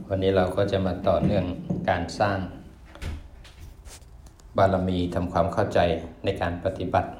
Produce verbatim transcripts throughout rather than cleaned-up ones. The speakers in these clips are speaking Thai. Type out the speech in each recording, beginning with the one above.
วันนี้เราก็จะมาต่อเนื่องการสร้างบารมีทำความเข้าใจในการปฏิบัติ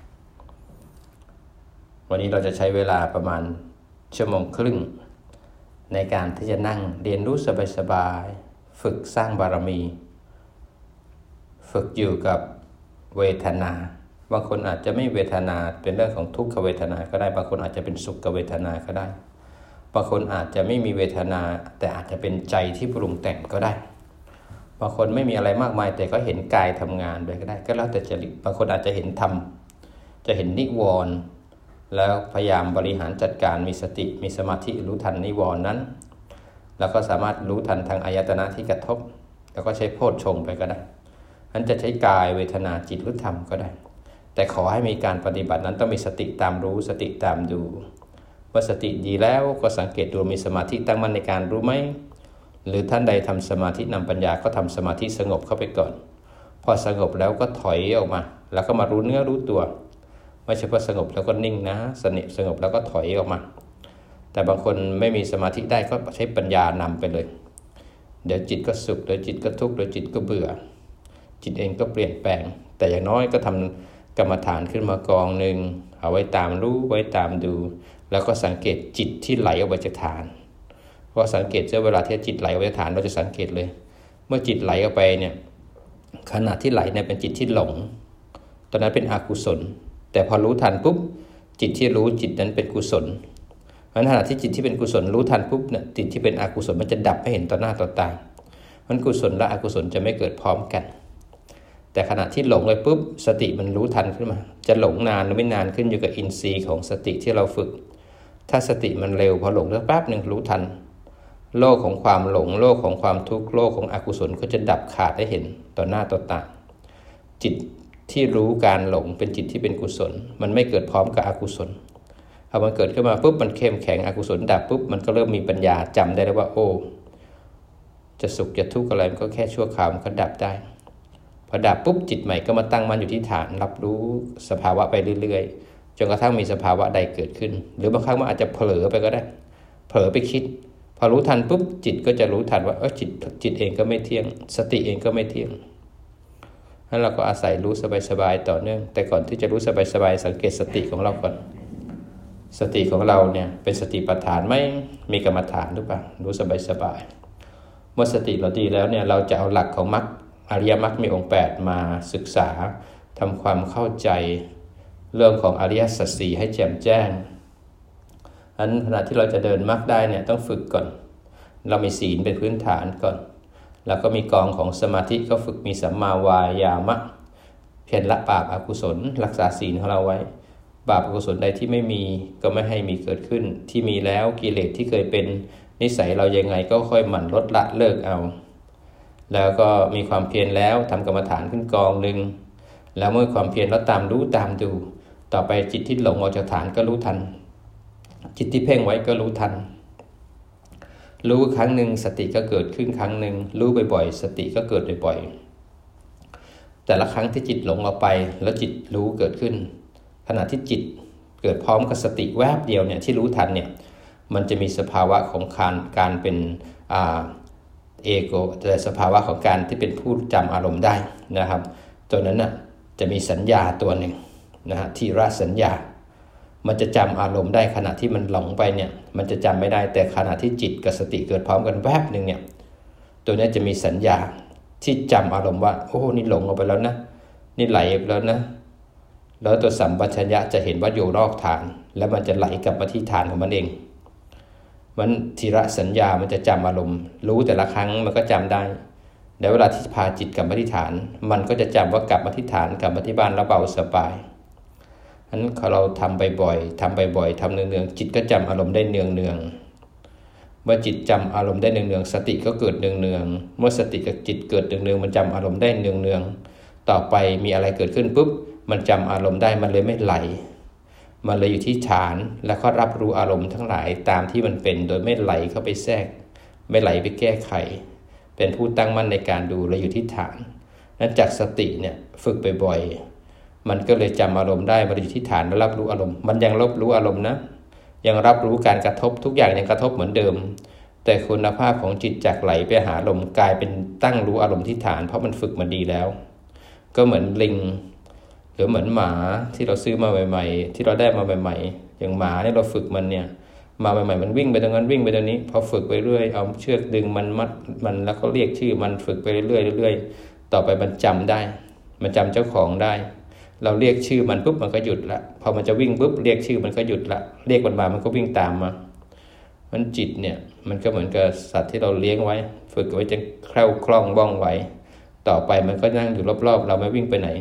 วันนี้เราจะใช้เวลาประมาณชั่วโมงครึ่งในการที่จะนั่งเรียนรู้สบายๆฝึกสร้างบารมีฝึกอยู่กับเวทนาบางคนอาจจะไม่เวทนาเป็นเรื่องของทุกขเวทนาก็ได้บางคนอาจจะเป็นสุขเวทนาก็ได้บางคนอาจจะไม่มีเวทนาแต่อาจจะเป็นใจที่ปรุงแต่งก็ได้บางคนไม่มีอะไรมากมายแต่ก็เห็นกายทำงานด้วยก็ได้ก็แล้วแต่จริตบางคนอาจจะเห็นธรรมจะเห็นนิวรณ์แล้วพยายามบริหารจัดการมีสติมีสมาธิรู้ทันนิวรณ์นั้นแล้วก็สามารถรู้ทันทางอายตนะที่กระทบแล้วก็ใช้โพชฌงค์ไปก็ได้นั้นจะใช้กายเวทนาจิตหรือธรรมก็ได้แต่ขอให้มีการปฏิบัตินั้นต้องมีสติตามรู้สติตามดูเมื่อสติดีแล้วก็สังเกตดูมีสมาธิตั้งมั่นในการรู้ไหมหรือท่านใดทำสมาธินำปัญญาก็ทำสมาธิสงบเข้าไปก่อนพอสงบแล้วก็ถอยออกมาแล้วก็มารู้เนื้อรู้ตัวไม่ใช่พอสงบแล้วก็นิ่งนะสนิทสงบแล้วก็ถอยออกมาแต่บางคนไม่มีสมาธิได้ก็ใช้ปัญญานำไปเลยเดี๋ยวจิตก็สุขเดี๋ยวจิตก็ทุกข์เดี๋ยวจิตก็เบื่อจิตเองก็เปลี่ยนแปลงแต่อย่างน้อยก็ทำกรรมฐานขึ้นมากองหนึ่งเอาไว้ตามรู้ไว้ตามดูแล้วก็สังเกตจิตที่ไหลออกไปจากฐานเพราะสังเกตเวลาที่จิตไหลออกไปจากฐานเราจะสังเกตเลยเมื่อจิตไหลออกไปเนี่ยขณะที่ไหลเนี่ยเป็นจิตที่หลงตอนนั้นเป็นอกุศลแต่พอรู้ทันปุ๊บจิตที่รู้จิตนั้นเป็นกุศลเพราะขณะที่จิตที่เป็นกุศลรู้ทันปุ๊บเนี่ยจิตที่เป็นอกุศลมันจะดับให้เห็นต่อหน้าต่อตาเพราะกุศลและอกุศลจะไม่เกิดพร้อมกันแต่ขณะที่หลงไปปุ๊บสติมันรู้ทันขึ้นมาจะหลงนานหรือไม่นานขึ้นอยู่กับอินทรีย์ของสติที่เราฝึกถ้าสติมันเร็วพอหลงแล้วแป๊บหนึ่งรู้ทันโลกของความหลงโลกของความทุกข์โลกของอกุศลก็จะดับขาดให้เห็นต่อหน้าต่อตาจิตที่รู้การหลงเป็นจิตที่เป็นกุศลมันไม่เกิดพร้อมกับอกุศลพอมันเกิดขึ้นมาปุ๊บมันเข้มแข็งอกุศลดับปุ๊บมันก็เริ่มมีปัญญาจำได้แล้วว่าโอ้จะสุขจะทุกข์อะไรมันก็แค่ชั่วคราวมันก็ดับได้พอดับปุ๊บจิตใหม่ก็มาตั้งมั่นอยู่ที่ฐานรับรู้สภาวะไปเรื่อยๆจนกระทั่งมีสภาวะใดเกิดขึ้นหรือบางครั้งมันอาจจะเผลอไปก็ได้เผลอไปคิดพอรู้ทันปุ๊บจิตก็จะรู้ทันว่าเออจิตจิตเองก็ไม่เที่ยงสติเองก็ไม่เที่ยงนั้นเราก็อาศัยรู้สบายๆต่อเนื่องแต่ก่อนที่จะรู้สบายๆสังเกตสติของเราก่อนสติของเราเนี่ยเป็นสติปัฏฐานไหมมีกรรมฐานหรือเปล่ารู้สบายๆเมื่อสติเราดีแล้วเนี่ยเราจะเอาหลักของมรรคอริยมรรคมีองค์แปดมาศึกษาทำความเข้าใจเรื่องของอริยสัจสี่ให้แจ่มแจ้งอันขณะที่เราจะเดินมรรคได้เนี่ยต้องฝึกก่อนเรามีศีลเป็นพื้นฐานก่อนแล้วก็มีกองของสมาธิก็ฝึกมีสัมมาวายามะเพียรละบาปอกุศลรักษาศีลของเราไว้บาปอกุศลใดที่ไม่มีก็ไม่ให้มีเกิดขึ้นที่มีแล้วกิเลสที่เคยเป็นนิสัยเรายังไงก็ค่อยหมั่นลดละเลิกเอาแล้วก็มีความเพียรแล้วทำกรรมฐานขึ้นกองหนึ่งแล้วเมื่อความเพียรแล้วตามรู้ตามดูต่อไปจิตที่หลงออกจากฐานก็รู้ทันจิตที่เพ่งไว้ก็รู้ทันรู้ครั้งหนึ่งสติก็เกิดขึ้นครั้งหนึ่งรู้บ่อยๆสติก็เกิดบ่อยๆแต่ละครั้งที่จิตหลงออกไปแล้วจิตรู้เกิดขึ้นขณะที่จิตเกิดพร้อมกับสติแวบเดียวเนี่ยที่รู้ทันเนี่ยมันจะมีสภาวะของการการเป็นอ่าเอโกแต่สภาวะของการที่เป็นผู้จำอารมณ์ได้นะครับตัวนั้นน่ะจะมีสัญญาตัวหนึ่งนะฮะทีระสัญญามันจะจำอารมณ์ได้ขณะที่มันหลงไปเนี่ยมันจะจำไม่ได้แต่ขณะที่จิตกับสติเกิดพร้อมกันแวบหนึ่งเนี่ยตัวนี้จะมีสัญญาที่จำอารมณ์ว่าโอ้นี่หลงออกไปแล้วนะนี่ไหลไปแล้วนะแล้วตัวสัมปชัญญะจะเห็นว่าอยู่นอกฐานแล้วมันจะไหลกลับมาที่ฐานของมันเองมันทีระสัญญามันจะจำอารมณ์รู้แต่ละครั้งมันก็จำได้แล้วเวลาที่พาจิตกลับมาที่ฐานมันก็จะจำว่ากลับมาที่ฐานกลับมาที่บ้านแล้วเบาสบายฉะนั้นเราทำบ่อยๆทำบ่อยๆทำเนืองๆจิตก็จำอารมณ์ได้เนืองๆเมื่อจิตจำอารมณ์ได้เนืองๆสติก็เกิดเนืองๆเมื่อสติกับจิตเกิดเนืองๆมันจำอารมณ์ได้เนืองๆต่อไปมีอะไรเกิดขึ้นปุ๊บมันจำอารมณ์ได้มันเลยไม่ไหลมันเลยอยู่ที่ฐานแล้วก็รับรู้อารมณ์ทั้งหลายตามที่มันเป็นโดยไม่ไหลเข้าไปแทรกไม่ไหลไปแก้ไขเป็นผู้ตั้งมั่นในการดูและอยู่ที่ฐานนั้นจากสติเนี่ยฝึกบ่อยๆมันก็เลยจำอารมณ์ได้มันอยู่ที่ฐานแล้วรับรู้อารมณ์มันยังรับรู้อารมณ์นะยังรับรู้การกระทบทุกอย่างยังกระทบเหมือนเดิมแต่คุณภาพของจิตจากไหลไปหาลมกลายเป็นตั้งรู้อารมณ์ที่ฐานเพราะมันฝึกมาดีแล้วก็เหมือนลิงหรือเหมือนหมาที่เราซื้อมาใหม่ๆที่เราได้มาใหม่ๆอย่างหมาเนี่ยเราฝึกมันเนี่ยมาใหม่ๆมันวิ่งไปตรงนั้นวิ่งไปตรงนี้พอฝึกไปเรื่อยเอาเชือกดึงมันมัดมันแล้วก็เรียกชื่อมันฝึกไปเรื่อยๆเรื่อยๆต่อไปมันจำได้มันจำเจ้าของได้เราเรียกชื่อมันปุ๊บมันก็หยุดละพอมันจะวิ่งปุ๊บเรียกชื่อมันก็หยุดละเรียกมันมามันก็วิ่งตามมามันจิตเนี่ยมันก็เหมือนกับสัตว์ที่เราเลี้ยงไว้ฝึกไว้จะแคล่วคล่องว่องไวต่อไปมันก็นั่งอยู่รอบๆเราไม่วิ่งไปไหน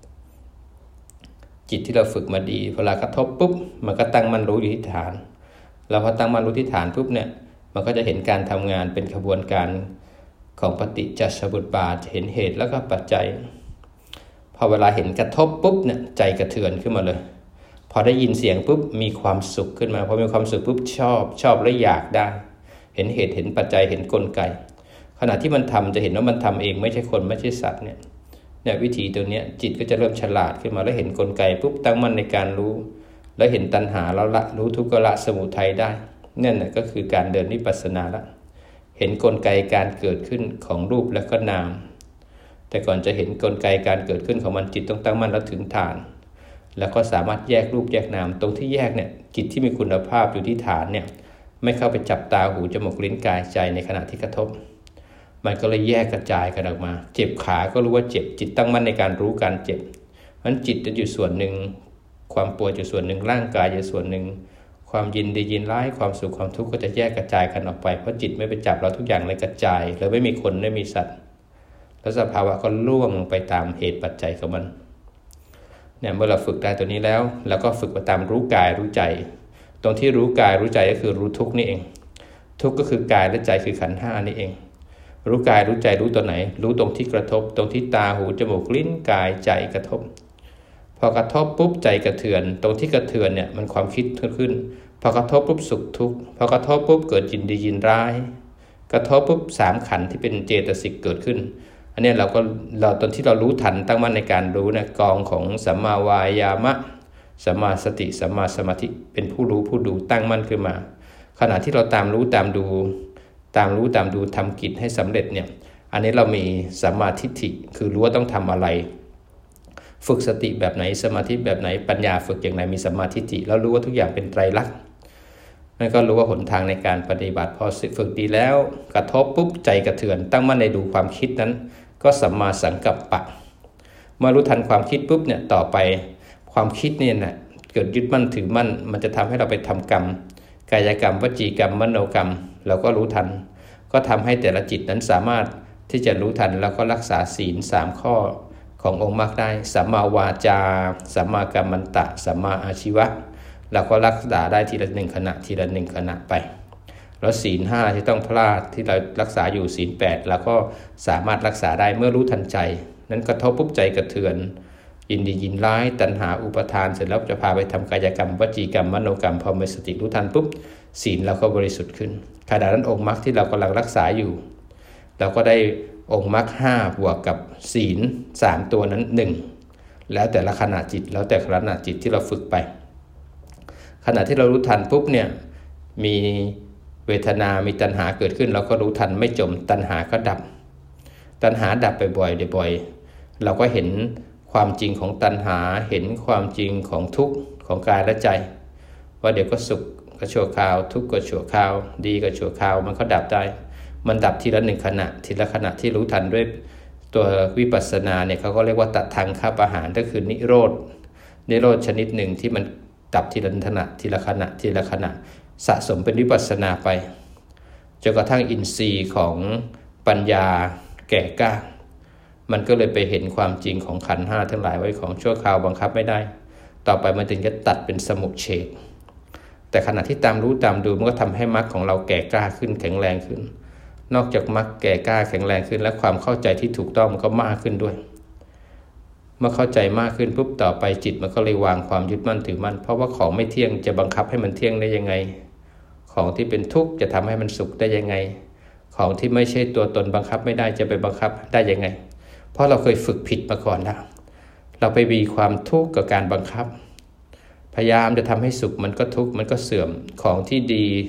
จิตที่เราฝึกมาดีเวลากระทบปุ๊บมันก็ตั้งมั่นรู้อยู่ที่ฐานเราพอตั้งมั่นรู้ที่ฐานปุ๊บเนี่ยมันก็จะเห็นการทำงานเป็นขบวนการของปฏิจจสมุปบาทเห็นเหตุแล้วก็ปัจจัยพอเวลาเห็นกระทบปุ๊บเนี่ยใจกระเทือนขึ้นมาเลยพอได้ยินเสียงปุ๊บมีความสุขขึ้นมาพอมีความสุขปุ๊บชอบชอบและอยากได้เห็นเหตุเห็นปัจจัยเห็นกลไกขณะที่มันทำจะเห็นว่ามันทำเองไม่ใช่คนไม่ใช่สัตว์เนี่ยเนี่ยวิธีตัวเนี้ยจิตก็จะเริ่มฉลาดขึ้นมาแล้วเห็นกลไกปุ๊บตั้งมั่นในการรู้แล้วเห็นตัณหาแล้วละรู้ทุกขละสมุทัยได้นั่นแหละก็คือการเดินวิปัสสนาละเห็นกลไกการเกิดขึ้นของรูปและก็นามแต่ก่อนจะเห็นกลไกการเกิดขึ้นของมันจิตต้องตั้งมั่นแล้วถึงฐานแล้วก็สามารถแยกรูปแยกนามตรงที่แยกเนี่ยจิตที่มีคุณภาพอยู่ที่ฐานเนี่ยไม่เข้าไปจับตาหูจมูกลิ้นกายใจในขณะที่กระทบมันก็เลยแยกกระจายกันออกมาเจ็บขาก็รู้ว่าเจ็บจิตตั้งมั่นในการรู้การเจ็บมันจิตจะอยู่ส่วนหนึ่งความปวดอยู่ส่วนหนึ่งร่างกายอยู่ส่วนหนึ่งความยินดียินร้ายความสุขความทุกข์ก็จะแยกกระจายกันออกไปเพราะจิตไม่ไปจับเราทุกอย่างเลยกระจายแล้วไม่มีคนไม่มีสัตว์แล้วสภาวะก็ล่วงไปตามเหตุปัจจัยของมันเนี่ยเมื่อเราฝึกได้ตัวนี้แล้วแล้วก็ฝึกไปตามรู้กายรู้ใจตรงที่รู้กายรู้ใจก็คือรู้ทุกข์นี่เองทุกข์ก็คือกายและใจคือขันธ์ห้านี่เองรู้กายรู้ใจรู้ตัวไหนรู้ตรงที่กระทบตรงที่ตาหูจมูกลิ้นกายใจกระทบพอกระทบปุ๊บใจกระเทือนตรงที่กระเทือนเนี่ยมันความคิดขึ้นพอกระทบปุ๊บสุขทุกข์พอกระทบปุ๊บเกิดยินดียินร้ายกระทบปุ๊บสามขันธ์ที่เป็นเจตสิกเกิดขึ้นอันนี้เราก็เราตอนที่เรารู้ทันตั้งมั่นในการรู้นะกองของสัมมาวายามะสัมมาสติสัมมาสมาธิเป็นผู้รู้ผู้ดูตั้งมั่นขึ้นมาขณะที่เราตามรู้ตามดูตามรู้ตามดูทำกิจให้สำเร็จเนี่ยอันนี้เรามีสัมมาทิฏฐิคือรู้ว่าต้องทำอะไรฝึกสติแบบไหนสมาธิแบบไหนปัญญาฝึกอย่างไรมีสัมมาทิฏฐิแล้วรู้ว่าทุกอย่างเป็นไตรลักษณ์นั่นก็รู้ว่าหนทางในการปฏิบัติพอฝึกดีแล้วกระทบปุ๊บใจกระเทือนตั้งมั่นในดูความคิดนั้นก็สัมมาสังกัปปะเมื่อรู้ทันความคิดปุ๊บเนี่ยต่อไปความคิดเนี่ยนะเกิดยึดมั่นถือมั่นมันจะทำให้เราไปทำกรรมกายกรรมวจีกรรมมโนกรรมเราก็รู้ทันก็ทำให้แต่ละจิตนั้นสามารถที่จะรู้ทันแล้วก็รักษาศีลสามข้อขององค์มรรคได้สัมมาวาจาสัมมากัมมันตะสัมมาอาชีวะเราก็รักษาได้ทีละหนึ่งขณะทีละหนึ่งขณะไปแล้วศีลห้าที่ต้องพลาดที่เรารักษาอยู่ศีลแปดเราก็สามารถรักษาได้เมื่อรู้ทันใจนั้นกระทบปุ๊บใจกระเทือนยินดียินร้ายตัณหาอุปทานเสร็จแล้วจะพาไปทำกายกรรมวจีกรรมมโนกรรมพอมีสติรู้ทันปุ๊บศีลเราก็บริสุทธิ์ขึ้นขณะนั้นองค์มรรคที่เรากำลังรักษาอยู่เราก็ได้องค์มรรคห้าบวกกับศีลสามตัวนั้นหนึ่งแล้วแต่ละขณะจิตแล้วแต่ขณะจิตที่เราฝึกไปขณะที่เรารู้ทันปุ๊บเนี่ยมีเวทนามีตัณหาเกิดขึ้นเราก็รู้ทันไม่จมตัณหาก็ดับตัณหาดับบ่อยๆบ่อยๆเราก็เห็นความจริงของตัณหาเห็นความจริงของทุกข์ของกายและใจว่าเดี๋ยวก็สุขก็ชั่วคราวทุกข์ก็ชั่วคราวดีก็ชั่วคราวมันก็ดับได้มันดับทีละหนึ่งขณะทีละขณะที่รู้ทันด้วยตัววิปัสสนาเนี่ยเขาก็เรียกว่าตัดทางข้าประหารก็คือนิโรธนิโรธชนิดหนึ่งที่มันดับทีละขณะทีละขณะทีละขณะสะสมเป็นวิปัสสนาไปจนกระทั่งอินทรีย์ของปัญญาแก่กล้ามันก็เลยไปเห็นความจริงของขันธ์ห้าทั้งหลายไว้ของชั่วคราวบังคับไม่ได้ต่อไปมันถึงจะตัดเป็นสมุจเฉทแต่ขณะที่ตามรู้ตามดูมันก็ทำให้มรรคของเราแก่กล้าขึ้นแข็งแรงขึ้นนอกจากมรรคแก่กล้าแข็งแรงขึ้นและความเข้าใจที่ถูกต้องมันก็มากขึ้นด้วยเมื่อเข้าใจมากขึ้นปุ๊บต่อไปจิตมันก็เลยวางความยึดมั่นถือมั่นเพราะว่าของไม่เที่ยงจะบังคับให้มันเที่ยงได้ยังไงของที่เป็นทุกข์จะทำให้มันสุขได้ยังไงของที่ไม่ใช่ตัวตนบังคับไม่ได้จะไปบังคับได้ยังไงเพราะเราเคยฝึกผิดมาก่อนแล้วเราไปมีความทุกข์กับการบังคับพยายามจะทำให้สุขมันก็ทุกข์มันก็เสื่อมของที่ดี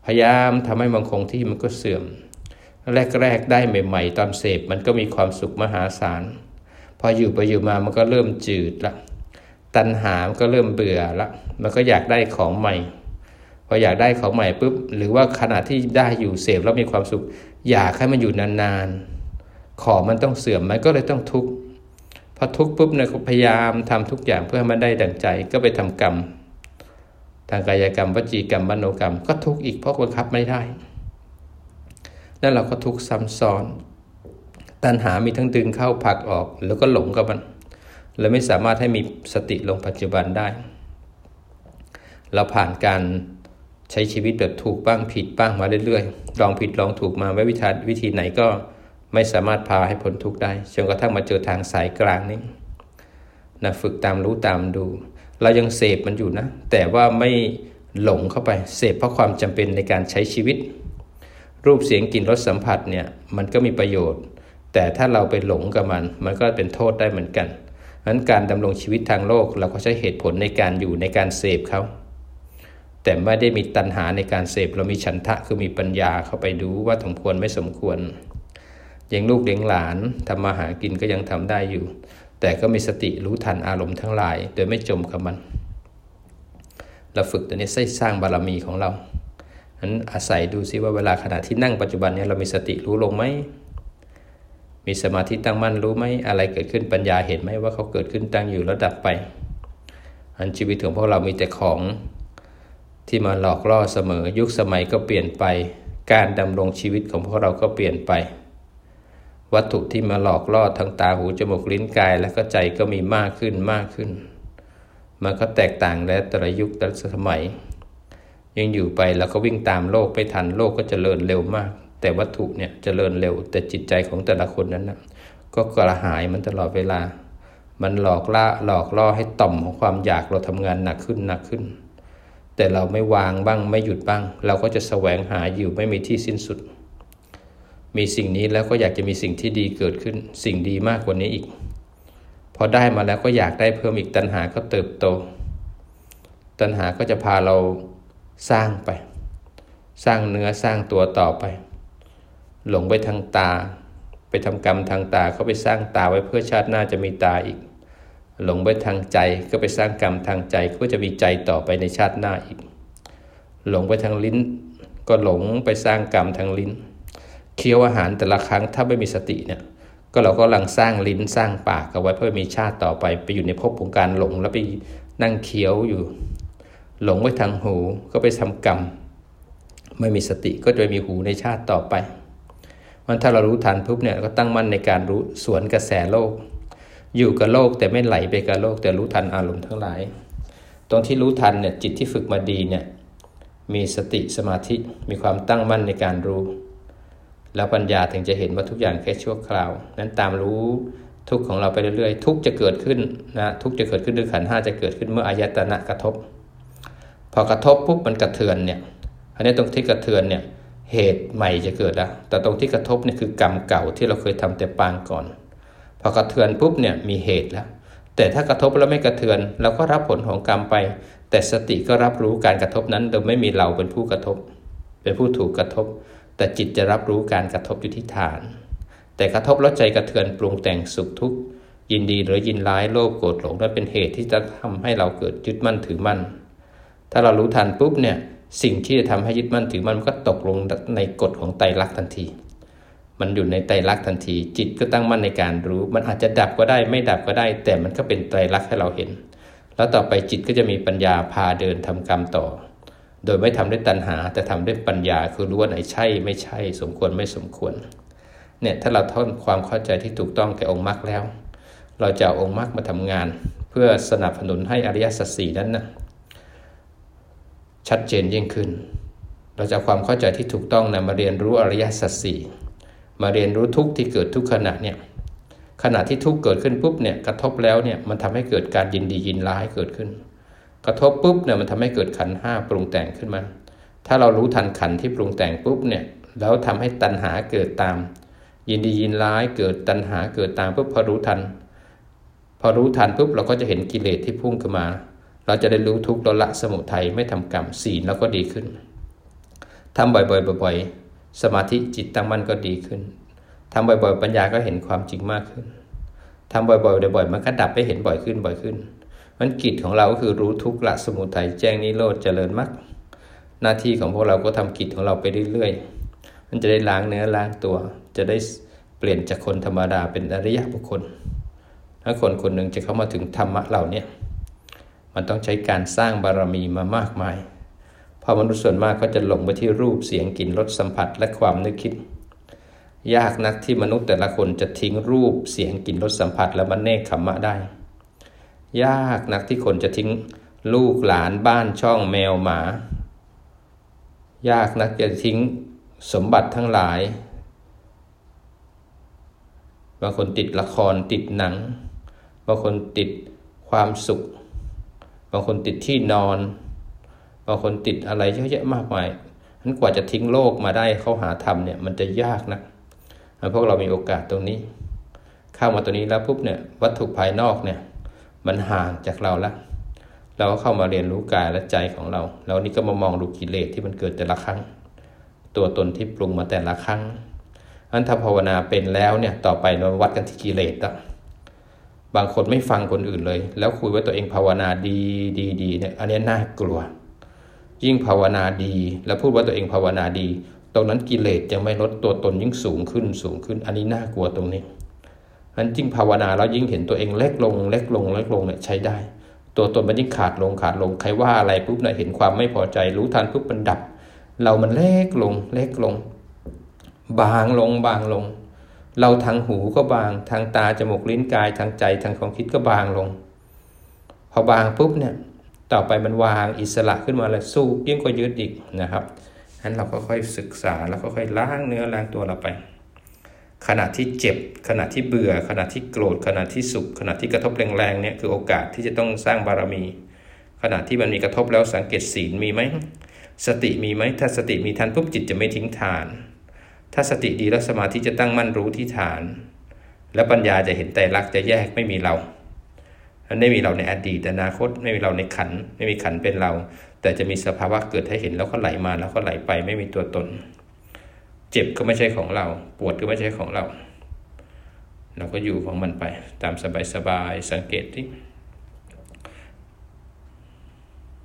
พยายามทำให้มันคงที่มันก็เสื่อมแรกๆได้ใหม่ๆตอนเสพมันก็มีความสุขมหาศาลพออยู่ไปอยู่มามันก็เริ่มจืดละตัณหามันก็เริ่มเบื่อละมันก็อยากได้ของใหม่พออยากได้ของใหม่ปุ๊บหรือว่าขณะที่ได้อยู่เสพแล้วมีความสุขอยากให้มันอยู่นานๆของมันต้องเสื่อมมันก็เลยต้องทุกข์พอทุกข์ปุ๊บเนี่ยก็พยายามทำทุกอย่างเพื่อให้มันได้ดั่งใจก็ไปทำกรรมทางกายกรรมวจีกรรมมโนกรรมก็ทุกข์อีกเพราะบังคับไม่ได้นั่นเราก็ทุกข์ซ้ำซ้อนตัณหามีทั้งดึงเข้าผลักออกแล้วก็หลงกับมันเลยไม่สามารถให้มีสติลงปัจจุบันได้เราผ่านการใช้ชีวิตแบบถูกบ้างผิดบ้างมาเรื่อยๆลองผิดลองถูกมาไม่วิธีวิธีไหนก็ไม่สามารถพาให้พ้นทุกข์ได้จนกระทั่งมาเจอทางสายกลางนี้นะฝึกตามรู้ตามดูเรายังเสพมันอยู่นะแต่ว่าไม่หลงเข้าไปเสพเพราะความจำเป็นในการใช้ชีวิตรูปเสียงกลิ่นรสสัมผัสเนี่ยมันก็มีประโยชน์แต่ถ้าเราไปหลงกับมันมันก็เป็นโทษได้เหมือนกันเพราะฉะนั้นการดำรงชีวิตทางโลกเราก็ใช้เหตุผลในการอยู่ในการเสพเขาแต่ไม่ได้มีตัณหาในการเสพเรามีฉันทะคือมีปัญญาเข้าไปดูว่าสมควรไม่สมควรอย่างลูกเลี้ยงหลานทำมาหากินก็ยังทำได้อยู่แต่ก็มีสติรู้ทันอารมณ์ทั้งหลายโดยไม่จมกับมันเราฝึกตัวนี้ใช้สร้างบารมีของเรานั้นอาศัยดูซิว่าเวลาขณะที่นั่งปัจจุบันนี้เรามีสติรู้ลงไหมมีสมาธิตั้งมั่นรู้ไหมอะไรเกิดขึ้นปัญญาเห็นไหมว่าเขาเกิดขึ้นตั้งอยู่แล้วดับไปอันชีวิตของพวกเรามีแต่ของที่มาหลอกล่อเสมอยุคสมัยก็เปลี่ยนไปการดำรงชีวิตของพวกเราก็เปลี่ยนไปวัตถุที่มาหลอกล่อทางตาหูจมูกลิ้นกายและก็ใจก็มีมากขึ้นมากขึ้นมันก็แตกต่างและแต่ละยุคแต่ละสมัยยังอยู่ไปแล้วก็วิ่งตามโลกไปทันโลกก็เจริญเร็วมากแต่วัตถุเนี่ยเจริญเร็วแต่จิตใจของแต่ละคนนั้นนะก็กระหายมันตลอดเวลามันหลอกล่าหลอกล่อให้ต่อมของความอยากเราทำงานหนักขึ้นหนักขึ้นแต่เราไม่วางบ้างไม่หยุดบ้างเราก็จะแสวงหาอยู่ไม่มีที่สิ้นสุดมีสิ่งนี้แล้วก็อยากจะมีสิ่งที่ดีเกิดขึ้นสิ่งดีมากกว่านี้อีกพอได้มาแล้วก็อยากได้เพิ่มอีกตัณหาก็เติบโตตัณหาก็จะพาเราสร้างไปสร้างเนื้อสร้างตัวต่อไปหลงไปทางตาไปทำกรรมทางตาเขาไปสร้างตาไว้เพื่อชาติหน้าจะมีตาอีกหลงไปทางใจก็ไปสร้างกรรมทางใจก็จะมีใจต่อไปในชาติหน้าอีกหลงไปทางลิ้นก็หลงไปสร้างกรรมทางลิ้นเคี้ยวอาหารแต่ละครั้งถ้าไม่มีสติเนี่ยก็เราก็กำลังสร้างลิ้นสร้างปากเอาไว้เพื่อมีชาติต่อไปไปอยู่ในภพของการหลงแล้วไปนั่งเคี้ยวอยู่หลงไปทางหูก็ไปทำกรรมไม่มีสติก็จะมีหูในชาติต่อไปมันถ้าเรารู้ทันปุ๊บเนี่ยก็ตั้งมั่นในการรู้สวนกระแสโลกอยู่กับโลกแต่ไม่ไหลไปกับโลกแต่รู้ทันอารมณ์ทั้งหลายตรงที่รู้ทันเนี่ยจิตที่ฝึกมาดีเนี่ยมีสติสมาธิมีความตั้งมั่นในการรู้แล้วปัญญาถึงจะเห็นว่าทุกอย่างแค่ชั่วคราวนั้นตามรู้ทุกข์ของเราไปเรื่อยๆทุกข์จะเกิดขึ้นนะทุกข์จะเกิดขึ้นด้วยขันธ์ห้าจะเกิดขึ้นเมื่ออายตนะกระทบพอกระทบปุ๊บมันกระเทือนเนี่ยอันนี้ตรงที่กระเทือนเนี่ยเหตุใหม่จะเกิดแล้วแต่ตรงที่กระทบเนี่ยคือกรรมเก่าที่เราเคยทำแต่ปางก่อนพอกระเทือนปุ๊บเนี่ยมีเหตุแล้วแต่ถ้ากระทบแล้วไม่กระเทือนเราก็รับผลของกรรมไปแต่สติก็รับรู้การกระทบนั้นโดยไม่มีเราเป็นผู้กระทบเป็นผู้ถูกกระทบแต่จิตจะรับรู้การกระทบอยู่ที่ฐานแต่กระทบแล้วใจกระเทือนปรุงแต่งสุขทุกข์ยินดีหรือยินร้ายโลภโกรธหลงนั่นเป็นเหตุที่จะทำให้เราเกิดยึดมั่นถือมั่นถ้าเรารู้ทันปุ๊บเนี่ยสิ่งที่จะทำให้ยึดมั่นถือมั่นมันก็ตกลงในกฎของไตรลักษณ์ทันทีมันอยู่ในไตรลักษณ์ทันทีจิตก็ตั้งมั่นในการรู้มันอาจจะดับก็ได้ไม่ดับก็ได้แต่มันก็เป็นไตรลักษณ์ให้เราเห็นแล้วต่อไปจิตก็จะมีปัญญาพาเดินทำกรรมต่อโดยไม่ทำด้วยตัณหาแต่ทำด้วยปัญญาคือรู้ว่าไหนใช่ไม่ใช่สมควรไม่สมควรเนี่ยถ้าเราทอดความเข้าใจที่ถูกต้องแก่องค์มรรคแล้วเราจะเอาองค์มรรคมาทำงานเพื่อสนับสนุนให้อริยสัจสี่นั้นนะชัดเจนยิ่งขึ้นเราจะความเข้าใจที่ถูกต้องนะมาเรียนรู้อริยสัจสี่มาเรียนรู้ทุกข์ที่เกิดทุกขณะเนี่ยขณะที่ทุกข์เกิดขึ้นปุ๊บเนี่ยกระทบแล้วเนี่ยมันทำให้เกิดการยินดียินร้ายเกิดขึ้นกระทบปุ๊บเนี่ยมันทำให้เกิดขันธ์ห้าปรุงแต่งขึ้นมาถ้าเรารู้ทันขันธ์ที่ปรุงแต่งปุ๊บเนี่ยแล้วทำให้ตัณหาเกิดตามยินดียินร้ายเกิดตัณหาเกิดตามปุ๊บพอรู้ทันพอรู้ทันปุ๊บเราก็จะเห็นกิเลสที่พุ่งขึ้นมาเราจะได้รู้ทุกข์เราละสมุทัยไม่ทำกรรมศีลแล้วก็ดีขึ้นทำบ่อยๆบ่อยๆสมาธิจิตตั้งมั่นก็ดีขึ้นทำบ่อยๆปัญญาก็เห็นความจริงมากขึ้นทำบ่อยๆบ่อยๆมันก็ดับไปเห็นบ่อยขึ้นบ่อยขึ้นมันกิจของเราก็คือรู้ทุกข์ละสมุทัยแจ้งนิโรธเจริญมรรคหน้าที่ของพวกเราก็ทำกิจของเราไปเรื่อยๆมันจะได้ล้างเนื้อล้างตัวจะได้เปลี่ยนจากคนธรรมดาเป็นอริยบุคคลถ้าคนคนหนึ่งจะเข้ามาถึงธรรมะเหล่านี้มันต้องใช้การสร้างบารมีมามากมายพอมนุษย์ส่วนมากก็จะหลงไปที่รูปเสียงกลิ่นรสสัมผัสและความนึกคิดยากนักที่มนุษย์แต่ละคนจะทิ้งรูปเสียงกลิ่นรสสัมผัสและมันเนกขัมมะได้ยากนักที่คนจะทิ้งลูกหลานบ้านช่องแมวหมายากนักจะทิ้งสมบัติทั้งหลายบางคนติดละครติดหนังบางคนติดความสุขบางคนติดที่นอนบางคนติดอะไรเยอะแยะมากมายนั้นกว่าจะทิ้งโลกมาได้เข้าหาธรรมเนี่ยมันจะยากนะพวกเรามีโอกาสตรงนี้เข้ามาตรงนี้แล้วปุ๊บเนี่ยวัตถุภายนอกเนี่ยมันห่างจากเราแล้วเราก็เข้ามาเรียนรู้กายและใจของเราแล้วนี่ก็มามองดูกิเลสที่มันเกิดแต่ละครั้งตัวตนที่ปรุงมาแต่ละครั้งอันถ้าภาวนาเป็นแล้วเนี่ยต่อไปเราวัดกันที่กิเลสละบางคนไม่ฟังคนอื่นเลยแล้วคุยว่าตัวเองภาวนาดีดีดีเนี่ยอันนี้น่ากลัวยิ่งภาวนาดีแล้วพูดว่าตัวเองภาวนาดีตรงนั้นกิเลสยังไม่ลดตัวตนยิ่งสูงขึ้นสูงขึ้นอันนี้น่ากลัวตรงนี้อันยิ่งภาวนาแล้วยิ่งเห็นตัวเองเล็กลงเล็กลงเล็กลงเนี่ยใช้ได้ตัวตนมันยิ่งขาดลงขาดลงใครว่าอะไรปุ๊บเนี่ยเห็นความไม่พอใจรู้ทันปุ๊บมันดับเรามันเล็กลงเล็กลงบางลงบางลงเราทางหูก็บางทางตาจมูกลิ้นกายทางใจทางความคิดก็บางลงพอบางปุ๊บเนี่ยต่อไปมันวางอิสระขึ้นมาแล้วสู้ยิ่งกว่ายึดอีกนะครับฉะนั้นเราก็ค่อยศึกษาแล้วก็ค่อยล้างเนื้อล้างตัวเราไปขณะที่เจ็บขณะที่เบื่อขณะที่โกรธขณะที่สุขขณะที่กระทบแรงๆเนี่ยคือโอกาสที่จะต้องสร้างบารมีขณะที่มันมีกระทบแล้วสังเกตศีลมีไหมสติมีไหมถ้าสติมีทันปุ๊บจิตจะไม่ทิ้งฐานถ้าสติดีแล้วสมาธิจะตั้งมั่นรู้ที่ฐานและปัญญาจะเห็นไตรลักษณ์จะแยกไม่มีเราไม่มีเราในอดีตอนาคตไม่มีเราในขันธ์ไม่มีขันธ์เป็นเราแต่จะมีสภาวะเกิดให้เห็นแล้วก็ไหลมาแล้วก็ไหลไปไม่มีตัวตนเจ็บก็ไม่ใช่ของเราปวดก็ไม่ใช่ของเราเราก็อยู่ของมันไปตามสบายๆสังเกตที่